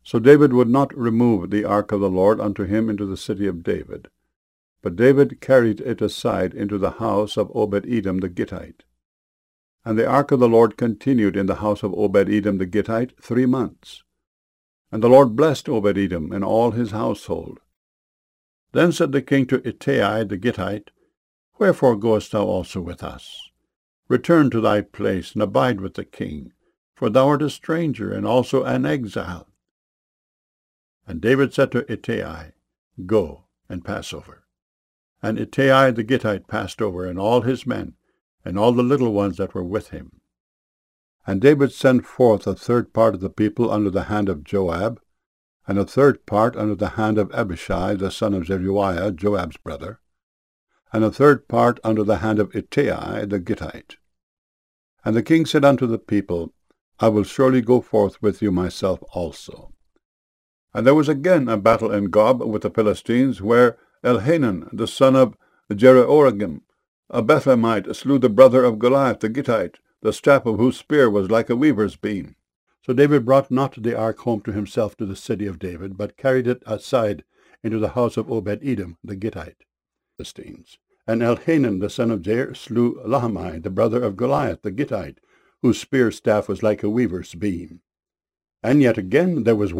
So David would not remove the ark of the Lord unto him into the city of David, but David carried it aside into the house of Obed-Edom the Gittite. And the ark of the Lord continued in the house of Obed-Edom the Gittite 3 months. And the Lord blessed Obed-Edom and all his household. Then said the king to Ittai the Gittite, Wherefore goest thou also with us? Return to thy place, and abide with the king, for thou art a stranger, and also an exile. And David said to Ittai, Go, and pass over. And Ittai the Gittite passed over, and all his men, and all the little ones that were with him. And David sent forth a third part of the people under the hand of Joab, and a third part under the hand of Abishai the son of Zeruiah, Joab's brother, and a third part under the hand of Ittai the Gittite. And the king said unto the people, I will surely go forth with you myself also. And there was again a battle in Gob with the Philistines, where Elhanan the son of Jeroregim, a Bethlehemite, slew the brother of Goliath the Gittite, the staff of whose spear was like a weaver's beam. So David brought not the ark home to himself to the city of David, but carried it aside into the house of Obed-Edom the Gittite. And Elhanan the son of Jair slew Lahmi, the brother of Goliath the Gittite, whose spear staff was like a weaver's beam. And yet again there was